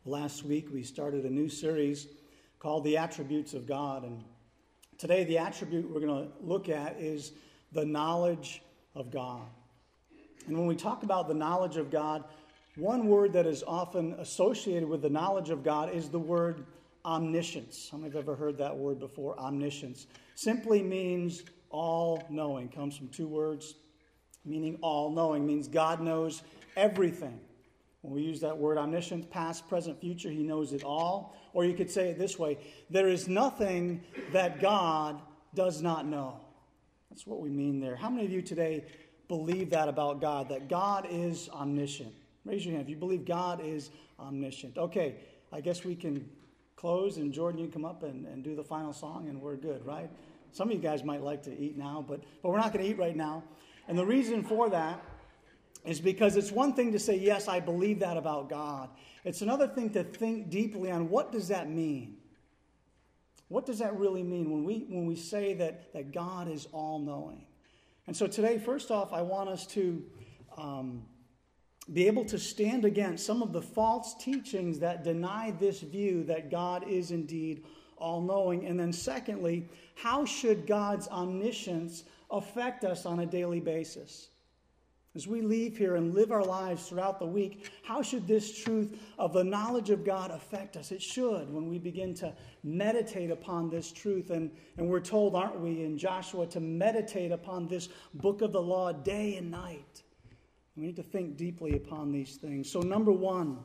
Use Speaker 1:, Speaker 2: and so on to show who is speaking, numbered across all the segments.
Speaker 1: Last week we started a new series called The Attributes of God. And today the attribute we're going to look at is the knowledge of God. And when we talk about the knowledge of God, one word that is often associated with the knowledge of God is the word omniscience. How many have ever heard that word before? Omniscience. Simply means all-knowing. Comes from two words, meaning all-knowing. Means God knows everything. When we use that word omniscience, past, present, future, he knows it all. Or you could say it this way, there is nothing that God does not know. That's what we mean there. How many of you today believe that about God, that God is omniscient? Raise your hand if you believe God is omniscient. Okay, I guess we can close, and Jordan, you come up and do the final song, and we're good, right? Some of you guys might like to eat now, but we're not going to eat right now. And the reason for that is because it's one thing to say, yes, I believe that about God. It's another thing to think deeply on what does that mean? What does that really mean when we say that God is all-knowing? And so today, first off, I want us to be able to stand against some of the false teachings that deny this view that God is indeed all-knowing. And then secondly, how should God's omniscience affect us on a daily basis? As we leave here and live our lives throughout the week, how should this truth of the knowledge of God affect us? It should when we begin to meditate upon this truth. And we're told, aren't we, in Joshua, to meditate upon this book of the law day and night. We need to think deeply upon these things. So number one,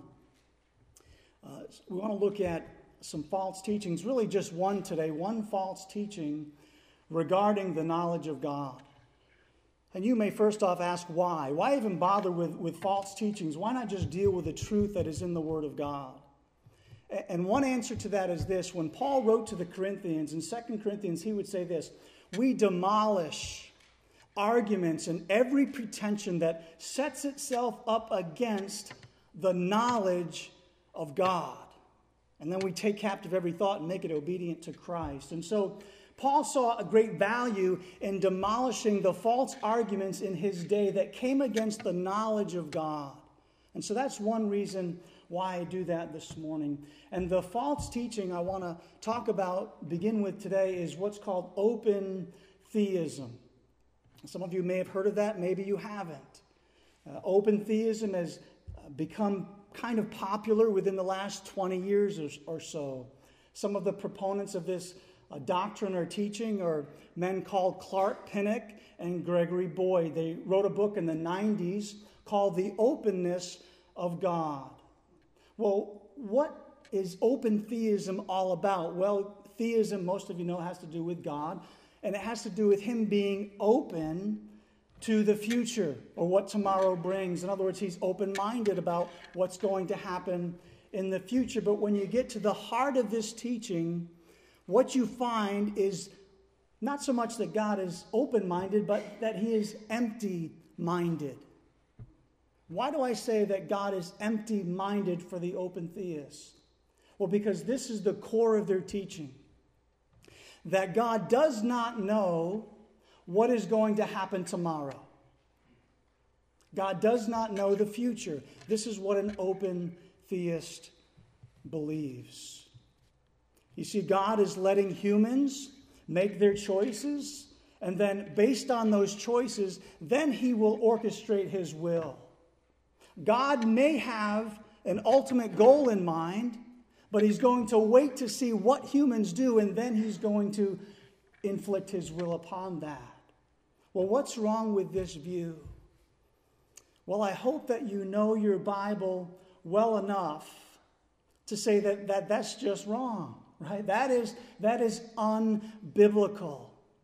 Speaker 1: we want to look at some false teachings, really just one today, one false teaching regarding the knowledge of God. And you may first off ask why. Why even bother with false teachings? Why not just deal with the truth that is in the Word of God? And one answer to that is this. When Paul wrote to the Corinthians, in 2 Corinthians, he would say this: we demolish arguments and every pretension that sets itself up against the knowledge of God. And then we take captive every thought and make it obedient to Christ. And so Paul saw a great value in demolishing the false arguments in his day that came against the knowledge of God. And so that's one reason why I do that this morning. And the false teaching I want to begin with today, is what's called open theism. Some of you may have heard of that, maybe you haven't. Open theism has become kind of popular within the last 20 years or so. Some of the proponents of this doctrine or teaching are men called Clark Pinnock and Gregory Boyd. They wrote a book in the 90s called The Openness of God. Well, what is open theism all about? Well, theism, most of you know, has to do with God, and it has to do with him being open to the future or what tomorrow brings. In other words, he's open-minded about what's going to happen in the future. But when you get to the heart of this teaching, what you find is not so much that God is open-minded, but that he is empty-minded. Why do I say that God is empty-minded for the open theist? Well, because this is the core of their teaching. That God does not know what is going to happen tomorrow. God does not know the future. This is what an open theist believes. You see, God is letting humans make their choices, and then based on those choices, then he will orchestrate his will. God may have an ultimate goal in mind, but he's going to wait to see what humans do, and then he's going to inflict his will upon that. Well, what's wrong with this view? Well, I hope that you know your Bible well enough to say that that's just wrong, right? That is unbiblical.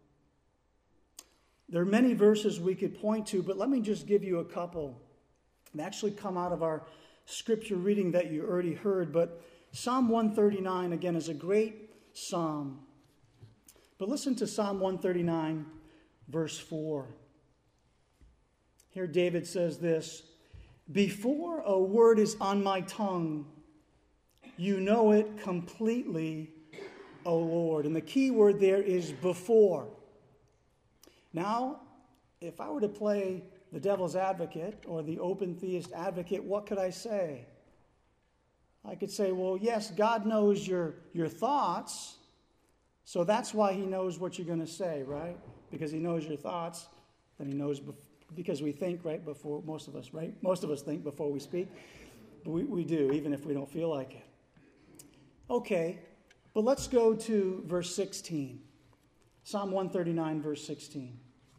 Speaker 1: There are many verses we could point to, but let me just give you a couple that actually come out of our scripture reading that you already heard. But Psalm 139, again, is a great psalm. But listen to Psalm 139, verse 4. Here David says this: before a word is on my tongue, you know it completely, O Lord. And the key word there is before. Now, if I were to play the devil's advocate or the open theist advocate, what could I say? I could say, well, yes, God knows your thoughts, so that's why he knows what you're going to say, right? Because he knows your thoughts, then he knows, because we think, right, before most of us, right? Most of us think before we speak. But we do, even if we don't feel like it. Okay, but let's go to verse 16. Psalm 139, verse 16.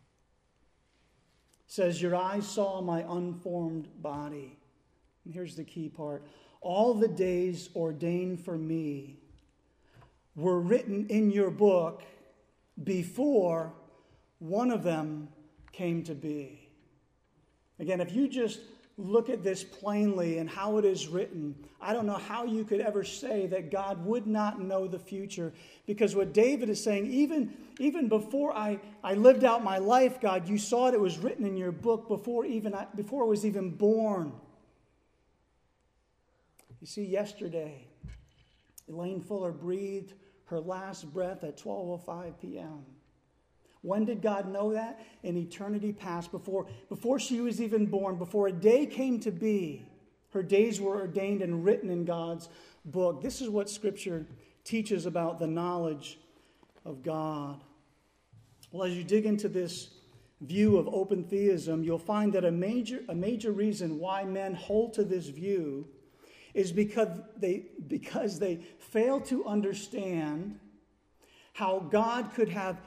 Speaker 1: Says, your eyes saw my unformed body. And here's the key part. All the days ordained for me were written in your book before one of them came to be. Again, if you just look at this plainly and how it is written, I don't know how you could ever say that God would not know the future. Because what David is saying, even before I lived out my life, God, you saw it was written in your book before I was even born. You see, yesterday, Elaine Fuller breathed her last breath at 12:05 p.m. When did God know that? In eternity past, before she was even born, before a day came to be, her days were ordained and written in God's book. This is what Scripture teaches about the knowledge of God. Well, as you dig into this view of open theism, you'll find that a major reason why men hold to this view is because they fail to understand how God could have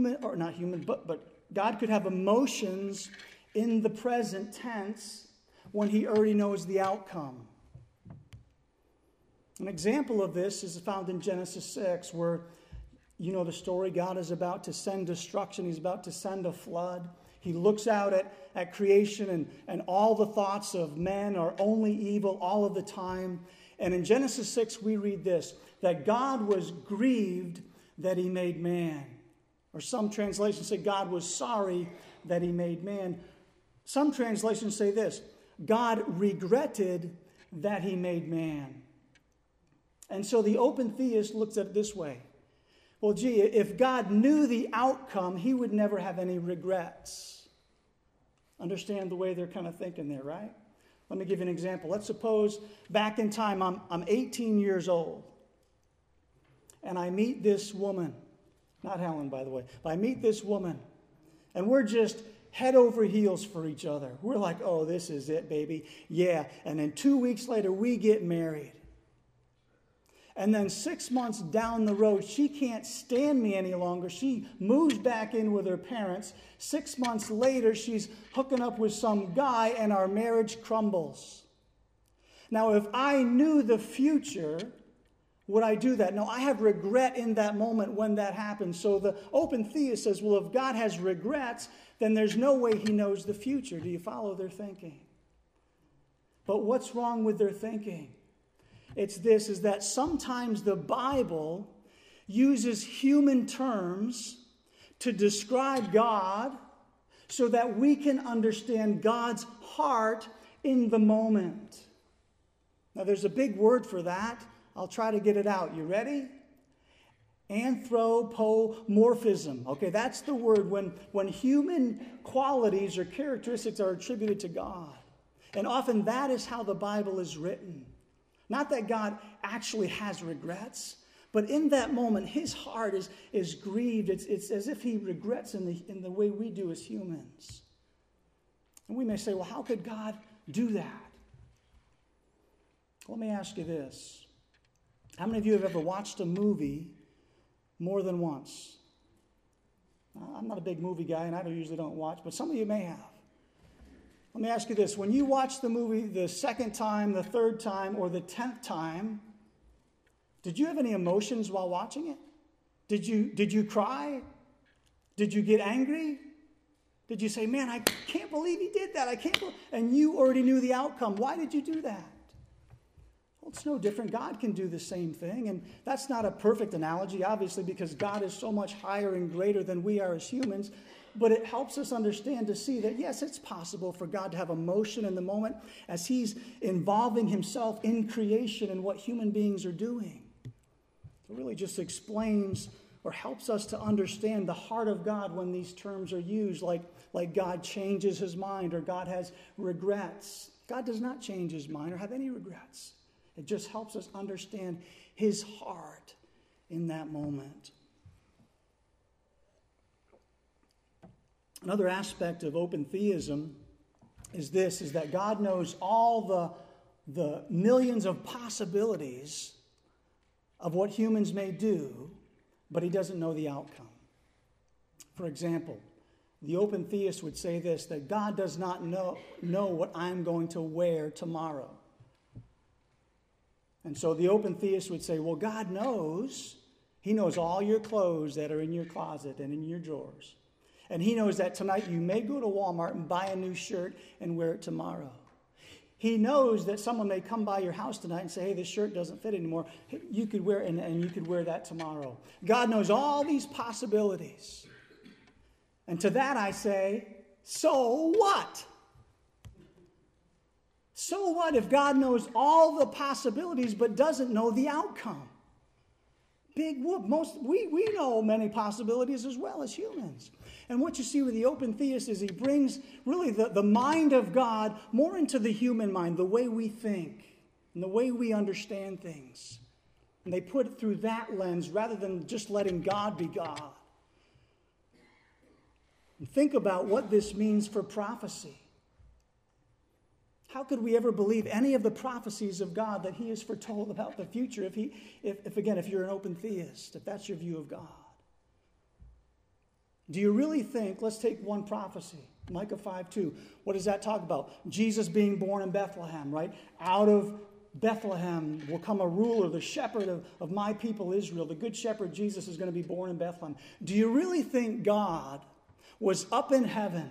Speaker 1: God could have emotions in the present tense when he already knows the outcome. An example of this is found in Genesis 6, where, you know the story, God is about to send destruction. He's about to send a flood. He looks out at creation, and all the thoughts of men are only evil all of the time. And in Genesis 6, we read this, that God was grieved that he made man. Or some translations say God was sorry that he made man. Some translations say this, God regretted that he made man. And so the open theist looks at it this way. Well, gee, if God knew the outcome, he would never have any regrets. Understand the way they're kind of thinking there, right? Let me give you an example. Let's suppose back in time, I'm 18 years old. And I meet this woman, not Helen, by the way, but I meet this woman, and we're just head over heels for each other. We're like, oh, this is it, baby. Yeah. And then 2 weeks later, we get married. And then 6 months down the road, she can't stand me any longer. She moves back in with her parents. 6 months later, she's hooking up with some guy, and our marriage crumbles. Now, if I knew the future, would I do that? No, I have regret in that moment when that happens. So the open theist says, well, if God has regrets, then there's no way he knows the future. Do you follow their thinking? But what's wrong with their thinking? It's this, is that sometimes the Bible uses human terms to describe God so that we can understand God's heart in the moment. Now, there's a big word for that. I'll try to get it out. You ready? Anthropomorphism. Okay, that's the word when human qualities or characteristics are attributed to God. And often that is how the Bible is written. Not that God actually has regrets, but in that moment, his heart is grieved. It's as if he regrets in the way we do as humans. And we may say, well, how could God do that? Let me ask you this. How many of you have ever watched a movie more than once? I'm not a big movie guy, and I usually don't watch, but some of you may have. Let me ask you this. When you watch the movie the second time, the third time, or the 10th time, did you have any emotions while watching it? Did you cry? Did you get angry? Did you say, man, I can't believe he did that. And you already knew the outcome. Why did you do that? Well, it's no different. God can do the same thing. And that's not a perfect analogy, obviously, because God is so much higher and greater than we are as humans. But it helps us understand to see that, yes, it's possible for God to have emotion in the moment as he's involving himself in creation and what human beings are doing. It really just explains or helps us to understand the heart of God when these terms are used, like God changes his mind or God has regrets. God does not change his mind or have any regrets. It just helps us understand his heart in that moment. Another aspect of open theism is that God knows all the millions of possibilities of what humans may do, but he doesn't know the outcome. For example, the open theist would say this, that God does not know what I'm going to wear tomorrow. And so the open theist would say, well, God knows. He knows all your clothes that are in your closet and in your drawers. And he knows that tonight you may go to Walmart and buy a new shirt and wear it tomorrow. He knows that someone may come by your house tonight and say, hey, this shirt doesn't fit anymore. You could wear it and you could wear that tomorrow. God knows all these possibilities. And to that I say, so what? So what if God knows all the possibilities but doesn't know the outcome? Big whoop. We know many possibilities as well as humans. And what you see with the open theist is he brings really the mind of God more into the human mind, the way we think and the way we understand things. And they put it through that lens rather than just letting God be God. And think about what this means for prophecy. How could we ever believe any of the prophecies of God that he has foretold about the future if you're an open theist, if that's your view of God? Do you really think, let's take one prophecy, Micah 5:2. What does that talk about? Jesus being born in Bethlehem, right? Out of Bethlehem will come a ruler, the shepherd of my people Israel. The good shepherd Jesus is going to be born in Bethlehem. Do you really think God was up in heaven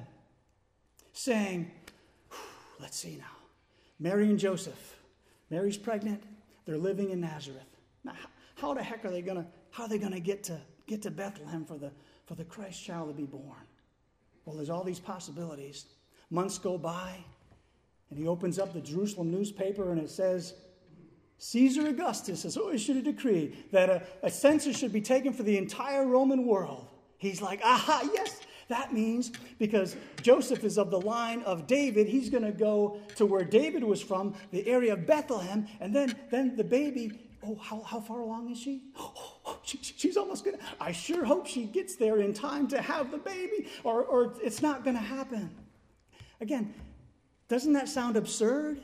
Speaker 1: saying, let's see now, Mary and Joseph, Mary's pregnant, they're living in Nazareth. Now, how the heck are they going to get to Bethlehem for the Christ child to be born? Well, there's all these possibilities. Months go by, and he opens up the Jerusalem newspaper, and it says, Caesar Augustus has issued a decree that a census should be taken for the entire Roman world. He's like, aha, yes. That means because Joseph is of the line of David, he's going to go to where David was from, the area of Bethlehem, and then the baby, how far along is she? She's almost going to, I sure hope she gets there in time to have the baby, or it's not going to happen. Again, doesn't that sound absurd?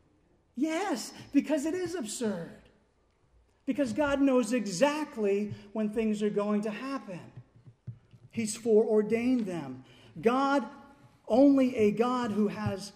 Speaker 1: Yes, because it is absurd. Because God knows exactly when things are going to happen. He's foreordained them. God, only a God who has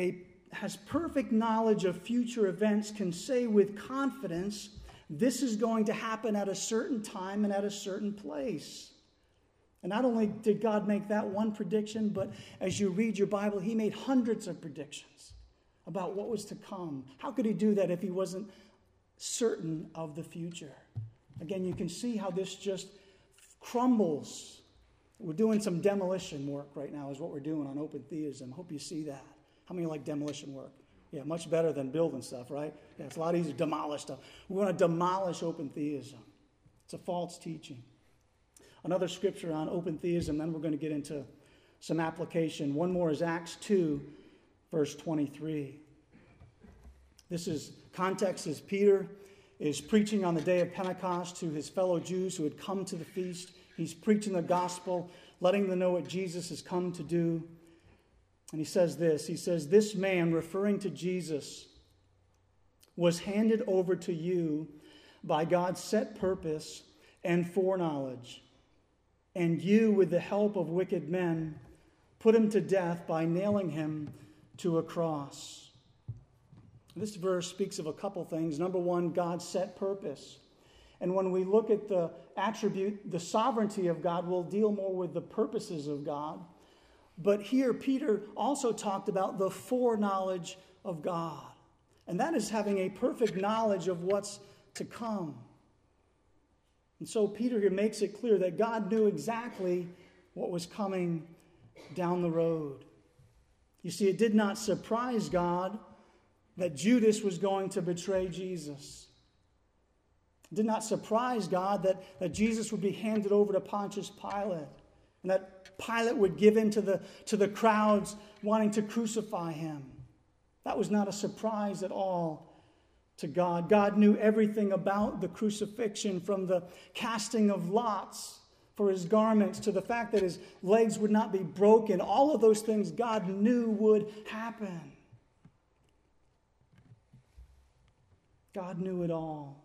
Speaker 1: perfect knowledge of future events can say with confidence, this is going to happen at a certain time and at a certain place. And not only did God make that one prediction, but as you read your Bible, he made hundreds of predictions about what was to come. How could he do that if he wasn't certain of the future? Again, you can see how this just crumbles. We're doing some demolition work right now is what we're doing on open theism. Hope you see that. How many like demolition work? Yeah, much better than building stuff, right? Yeah, it's a lot easier to demolish stuff. We want to demolish open theism. It's a false teaching. Another scripture on open theism, then we're going to get into some application. One more is Acts 2, verse 23. Context is Peter is preaching on the day of Pentecost to his fellow Jews who had come to the feast. He's preaching the gospel, letting them know what Jesus has come to do. And he says this. He says, this man, referring to Jesus, was handed over to you by God's set purpose and foreknowledge. And you, with the help of wicked men, put him to death by nailing him to a cross. This verse speaks of a couple things. Number one, God's set purpose. And when we look at the attribute, the sovereignty of God, we'll deal more with the purposes of God. But here, Peter also talked about the foreknowledge of God. And that is having a perfect knowledge of what's to come. And so Peter here makes it clear that God knew exactly what was coming down the road. You see, it did not surprise God that Judas was going to betray Jesus. It did not surprise God that Jesus would be handed over to Pontius Pilate, and that Pilate would give in to the crowds wanting to crucify him. That was not a surprise at all to God. God knew everything about the crucifixion, from the casting of lots for his garments to the fact that his legs would not be broken. All of those things God knew would happen. God knew it all.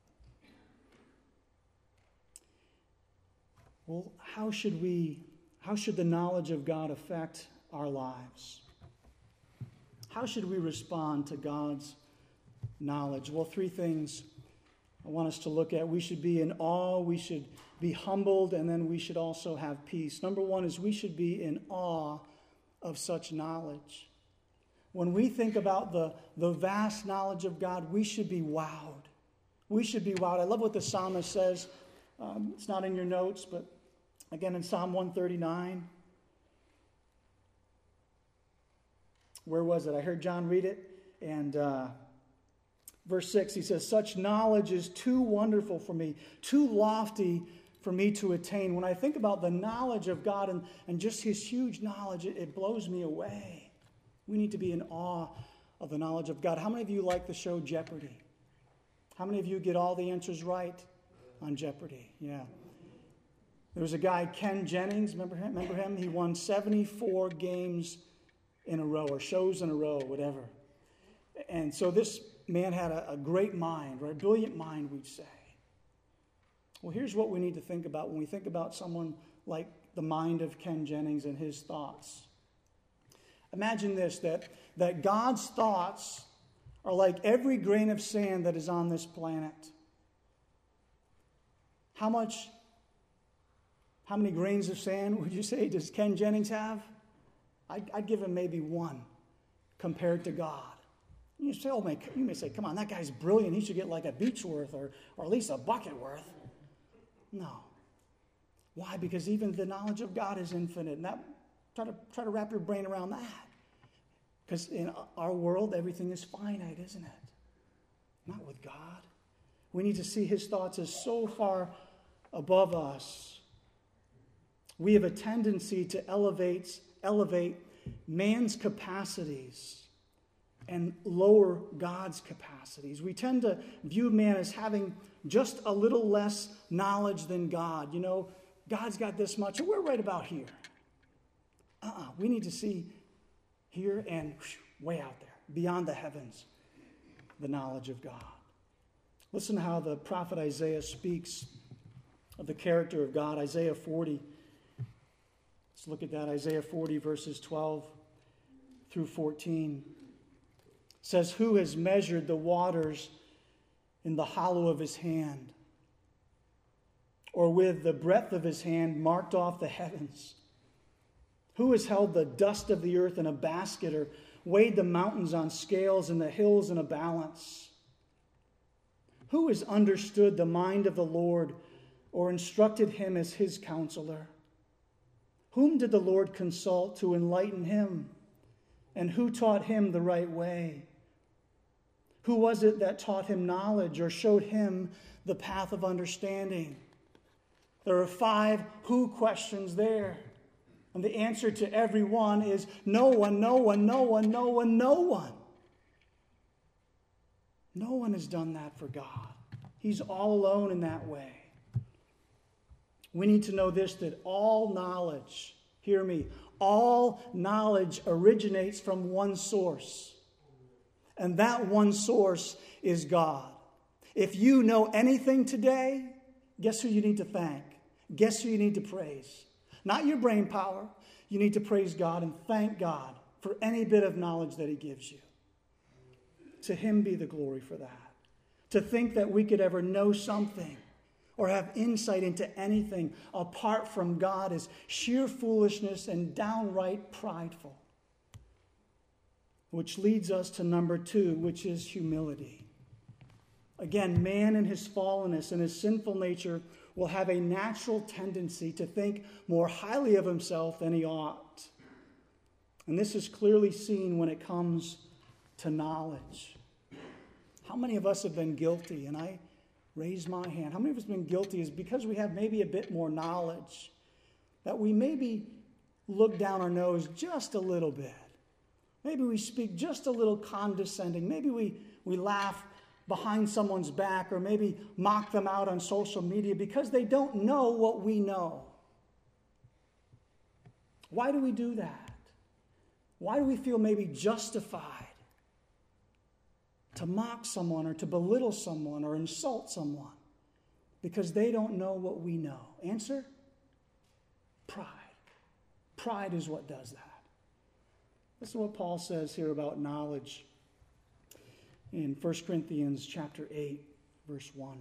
Speaker 1: Well, how should the knowledge of God affect our lives? How should we respond to God's knowledge? Well, three things I want us to look at. We should be in awe, we should be humbled, and then we should also have peace. Number one is we should be in awe of such knowledge. When we think about the vast knowledge of God, we should be wowed. We should be wowed. I love what the psalmist says. It's not in your notes, but again in Psalm 139. Where was it? I heard John read it. And verse 6, he says, "Such knowledge is too wonderful for me, too lofty for me to attain." When I think about the knowledge of God and just his huge knowledge, it blows me away. We need to be in awe of the knowledge of God. How many of you like the show Jeopardy? How many of you get all the answers right on Jeopardy? Yeah. There was a guy, Ken Jennings, remember him? He won 74 games in a row, or shows in a row, whatever. And so this man had a great mind, right? A brilliant mind, we'd say. Well, here's what we need to think about when we think about someone like the mind of Ken Jennings and his thoughts. Imagine this, that God's thoughts are like every grain of sand that is on this planet. How many grains of sand would you say does Ken Jennings have? I'd give him maybe one compared to God. You may say, come on, that guy's brilliant. He should get like a beach worth or at least a bucket worth. No. Why? Because even the knowledge of God is infinite. And try to wrap your brain around that. Because in our world, everything is finite, isn't it? Not with God. We need to see his thoughts as so far above us. We have a tendency to elevate man's capacities and lower God's capacities. We tend to view man as having just a little less knowledge than God. You know, God's got this much, and we're right about here. We need to see here and way out there, beyond the heavens, the knowledge of God. Listen to how the prophet Isaiah speaks of the character of God. Isaiah 40. Let's look at that. Isaiah 40, verses 12 through 14. It says, "Who has measured the waters in the hollow of his hand, or with the breadth of his hand marked off the heavens? Who has held the dust of the earth in a basket, or weighed the mountains on scales and the hills in a balance? Who has understood the mind of the Lord, or instructed him as his counselor? Whom did the Lord consult to enlighten him? And who taught him the right way? Who was it that taught him knowledge, or showed him the path of understanding?" There are 5 who questions there. And the answer to every one is no one, no one, no one, no one, no one. No one has done that for God. He's all alone in that way. We need to know this, that all knowledge, hear me, all knowledge originates from one source. And that one source is God. If you know anything today, guess who you need to thank? Guess who you need to praise? Not your brain power. You need to praise God and thank God for any bit of knowledge that he gives you. To him be the glory for that. To think that we could ever know something or have insight into anything apart from God is sheer foolishness and downright prideful. Which leads us to number 2, which is humility. Again, man in his fallenness and his sinful nature will have a natural tendency to think more highly of himself than he ought. And this is clearly seen when it comes to knowledge. How many of us have been guilty? And I raise my hand. How many of us have been guilty is because we have maybe a bit more knowledge, that we maybe look down our nose just a little bit. Maybe we speak just a little condescending. Maybe we laugh behind someone's back or maybe mock them out on social media because they don't know what we know. Why do we do that? Why do we feel maybe justified to mock someone or to belittle someone or insult someone? Because they don't know what we know. Answer? Pride. Pride is what does that. This is what Paul says here about knowledge in 1 Corinthians chapter 8, verse 1.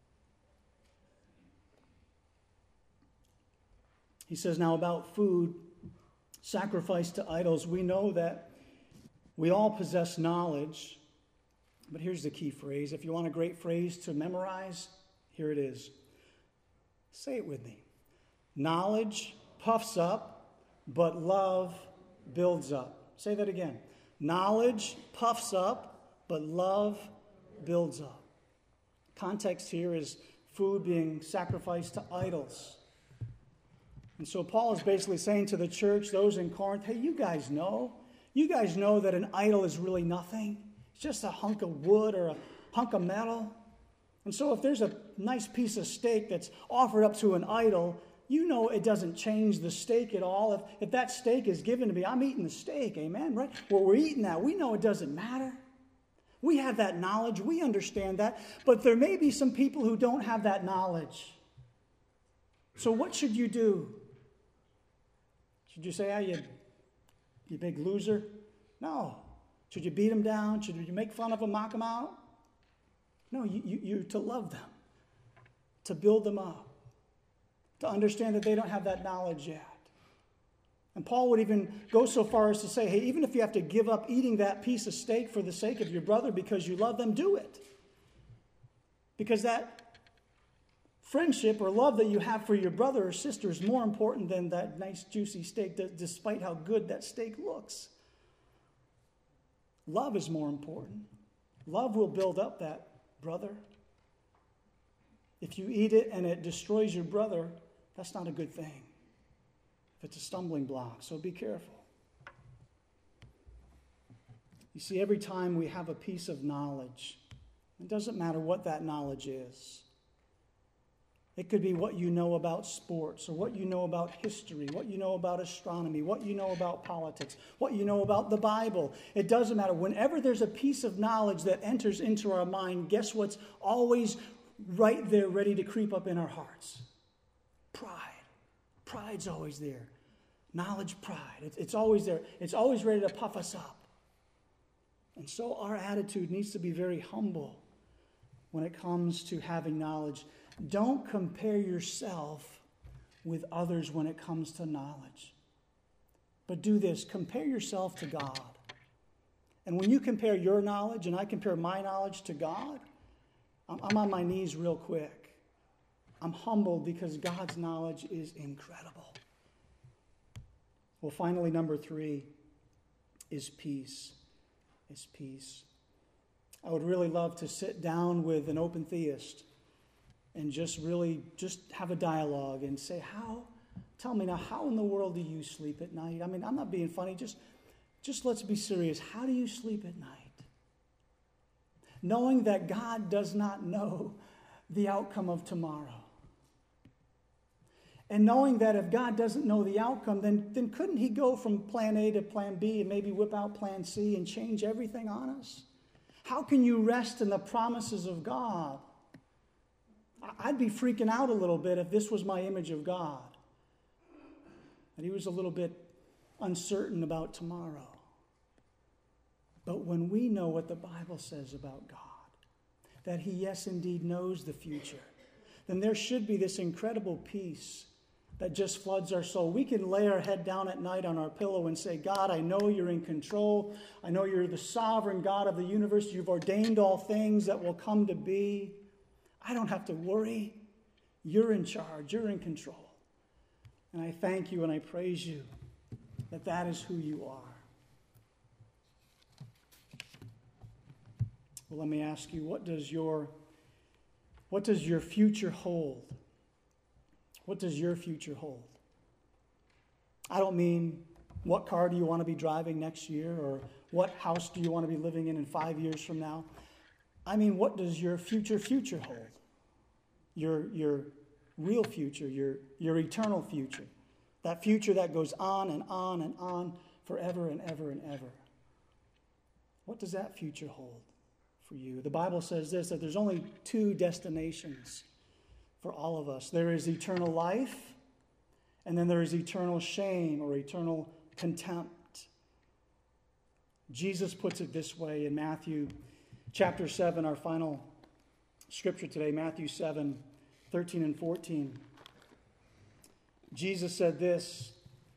Speaker 1: He says, now about food sacrificed to idols, we know that we all possess knowledge. But here's the key phrase. If you want a great phrase to memorize, here it is. Say it with me. Knowledge puffs up, but love builds up. Say that again. Knowledge puffs up, but love builds up. Context here is food being sacrificed to idols. And so Paul is basically saying to the church, those in Corinth, hey, you guys know that an idol is really nothing. It's just a hunk of wood or a hunk of metal. And so if there's a nice piece of steak that's offered up to an idol, you know it doesn't change the steak at all. If that steak is given to me, I'm eating the steak, amen, right? Well, we're eating that. We know it doesn't matter. We have that knowledge. We understand that. But there may be some people who don't have that knowledge. So what should you do? Should you say, you big loser? No. Should you beat them down? Should you make fun of them, mock them out? No, you're to love them, to build them up, to understand that they don't have that knowledge yet. And Paul would even go so far as to say, hey, even if you have to give up eating that piece of steak for the sake of your brother because you love them, do it. Because that friendship or love that you have for your brother or sister is more important than that nice juicy steak, despite how good that steak looks. Love is more important. Love will build up that brother. If you eat it and it destroys your brother, that's not a good thing. It's a stumbling block, so be careful. You see, every time we have a piece of knowledge, it doesn't matter what that knowledge is. It could be what you know about sports, or what you know about history, what you know about astronomy, what you know about politics, what you know about the Bible. It doesn't matter. Whenever there's a piece of knowledge that enters into our mind, guess what's always right there ready to creep up in our hearts? Pride. Pride's always there. Knowledge, pride. It's always there. It's always ready to puff us up. And so our attitude needs to be very humble when it comes to having knowledge. Don't compare yourself with others when it comes to knowledge. But do this. Compare yourself to God. And when you compare your knowledge and I compare my knowledge to God, I'm on my knees real quick. I'm humbled because God's knowledge is incredible. Well, finally, number 3 is peace. Is peace. I would really love to sit down with an open theist and just have a dialogue and say, tell me now, how in the world do you sleep at night? I mean, I'm not being funny. Just let's be serious. How do you sleep at night? Knowing that God does not know the outcome of tomorrow. And knowing that if God doesn't know the outcome, then couldn't he go from plan A to plan B and maybe whip out plan C and change everything on us? How can you rest in the promises of God? I'd be freaking out a little bit if this was my image of God. And he was a little bit uncertain about tomorrow. But when we know what the Bible says about God, that he, yes, indeed knows the future, then there should be this incredible peace that just floods our soul. We can lay our head down at night on our pillow and say, God, I know you're in control. I know you're the sovereign God of the universe. You've ordained all things that will come to be. I don't have to worry. You're in charge. You're in control. And I thank you and I praise you that that is who you are. Well, let me ask you, what does your future hold? What does your future hold? I don't mean what car do you want to be driving next year or what house do you want to be living in 5 years from now. I mean, what does your future hold? Your real future, your eternal future. That future that goes on and on and on forever and ever and ever. What does that future hold for you? The Bible says this, that there's only two destinations for all of us. There is eternal life, and then there is eternal shame or eternal contempt. Jesus puts it this way in Matthew chapter 7, our final scripture today, Matthew 7, 13 and 14. Jesus said this,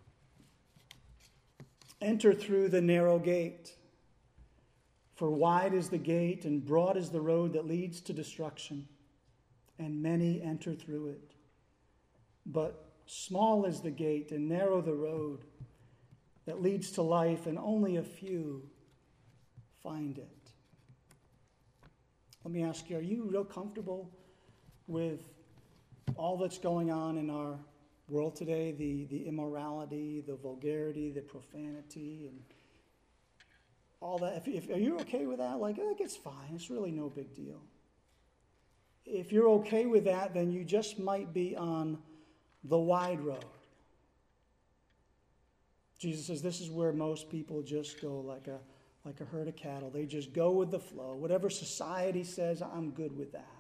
Speaker 1: "Enter through the narrow gate, for wide is the gate and broad is the road that leads to destruction, and many enter through it. But small is the gate and narrow the road that leads to life, and only a few find it." Let me ask you, are you real comfortable with all that's going on in our world today, the immorality, the vulgarity, the profanity, and all that? Are you okay with that? Like, it's fine. It's really no big deal. If you're okay with that, then you just might be on the wide road. Jesus says this is where most people just go like a herd of cattle. They just go with the flow. Whatever society says, I'm good with that.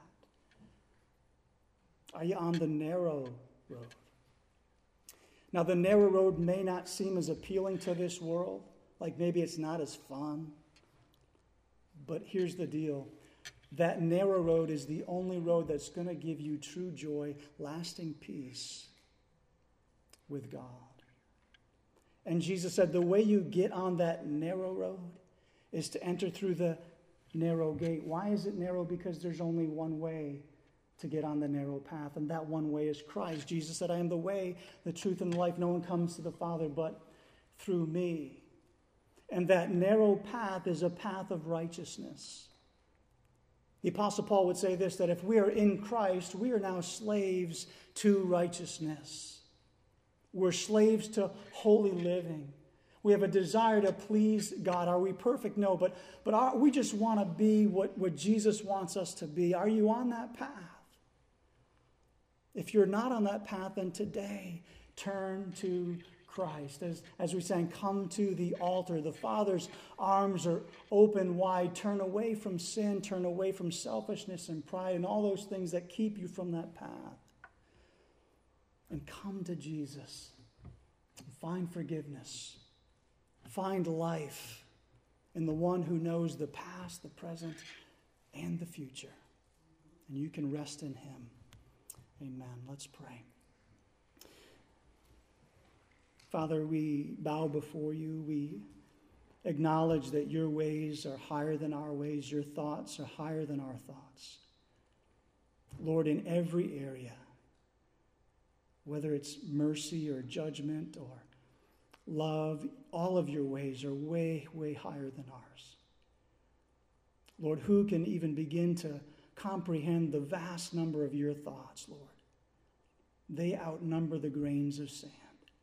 Speaker 1: Are you on the narrow road? Now, the narrow road may not seem as appealing to this world. Like maybe it's not as fun. But here's the deal. That narrow road is the only road that's going to give you true joy, lasting peace with God. And Jesus said the way you get on that narrow road is to enter through the narrow gate. Why is it narrow? Because there's only one way to get on the narrow path, and that one way is Christ. Jesus said, "I am the way, the truth, and the life. No one comes to the Father but through me." And that narrow path is a path of righteousness. The Apostle Paul would say this, that if we are in Christ, we are now slaves to righteousness. We're slaves to holy living. We have a desire to please God. Are we perfect? No, but we just want to be what Jesus wants us to be. Are you on that path? If you're not on that path, then today turn to Christ. As we sang, come to the altar. The Father's arms are open wide. Turn away from sin. Turn away from selfishness and pride and all those things that keep you from that path. And come to Jesus. Find forgiveness. Find life in the one who knows the past, the present, and the future. And you can rest in him. Amen. Let's pray. Father, we bow before you. We acknowledge that your ways are higher than our ways. Your thoughts are higher than our thoughts. Lord, in every area, whether it's mercy or judgment or love, all of your ways are way, way higher than ours. Lord, who can even begin to comprehend the vast number of your thoughts, Lord? They outnumber the grains of sand.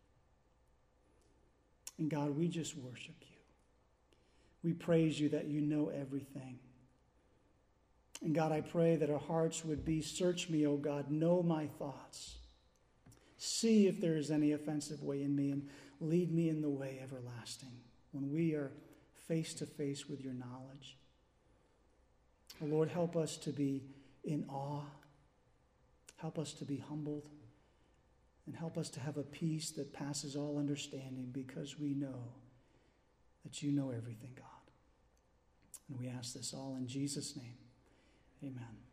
Speaker 1: And God, we just worship you. We praise you that you know everything. And God, I pray that our hearts would be, search me, O God, know my thoughts. See if there is any offensive way in me, and lead me in the way everlasting when we are face to face with your knowledge. Oh, Lord, help us to be in awe. Help us to be humbled. And help us to have a peace that passes all understanding, because we know that you know everything, God. And we ask this all in Jesus' name. Amen.